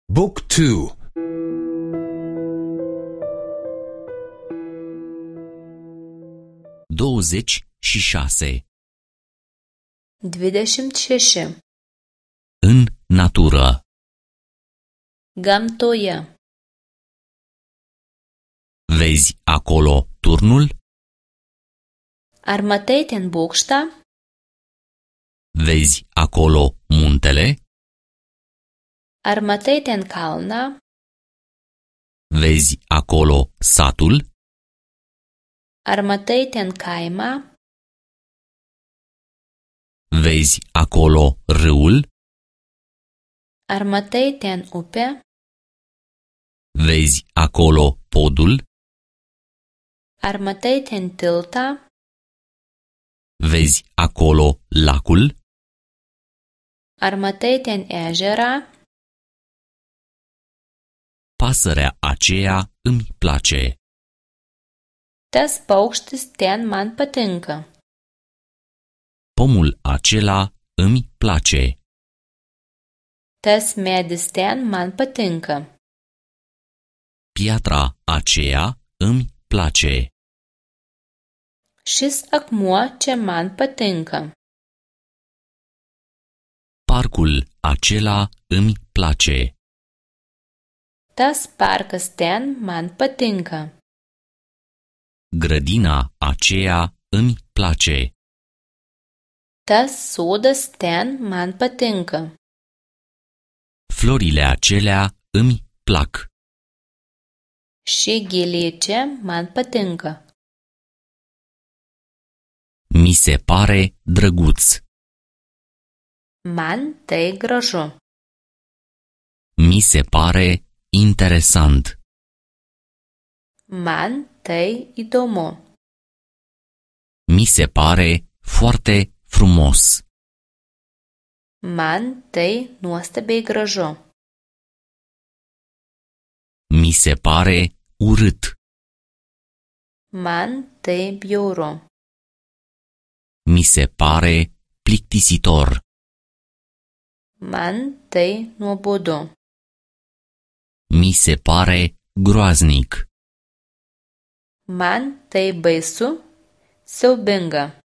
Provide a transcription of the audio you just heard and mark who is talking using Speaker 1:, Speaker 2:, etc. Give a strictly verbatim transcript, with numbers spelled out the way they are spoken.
Speaker 1: Book two.
Speaker 2: douăzeci și șase.
Speaker 3: Dvidešimt šeši.
Speaker 2: În natură.
Speaker 3: Gamtoje.
Speaker 2: Vezi acolo turnul?
Speaker 3: Ar matai ten bokštą?
Speaker 2: Vezi acolo muntele?
Speaker 3: Ar matai ten kalną?
Speaker 2: Vezi acolo satul?
Speaker 3: Ar matai ten kaimą?
Speaker 2: Vezi acolo râul?
Speaker 3: Ar matai ten upę?
Speaker 2: Vezi acolo podul?
Speaker 3: Ar matai ten tiltą?
Speaker 2: Vezi acolo lacul?
Speaker 3: Ar matai ten ežerą?
Speaker 2: Pasărea aceea îmi place.
Speaker 3: Tas paukštis ten man patinka.
Speaker 2: Pomul acela îmi place.
Speaker 3: Tas medis ten man patinka.
Speaker 2: Piatra aceea îmi place.
Speaker 3: Šis akmuo čia man patinka.
Speaker 2: Parcul acela îmi place.
Speaker 3: Tas parkas ten man patinka.
Speaker 2: Grădina aceea îmi place.
Speaker 3: Tas sodas ten man patinka.
Speaker 2: Florile acelea îmi plac.
Speaker 3: Ši gėlė čia man patinka.
Speaker 2: Mi se pare drăguț.
Speaker 3: Man tai gražu.
Speaker 2: Mi se pare interesant.
Speaker 3: Man tai įdomu.
Speaker 2: Mi se pare foarte frumos.
Speaker 3: Man tai nuostabiai gražu.
Speaker 2: Mi se pare urât.
Speaker 3: Man tai bjauru.
Speaker 2: Mi se pare plictisitor.
Speaker 3: Man tai nuobodu.
Speaker 2: Mi se pare groaznic.
Speaker 3: Man tai baisu, siaubinga.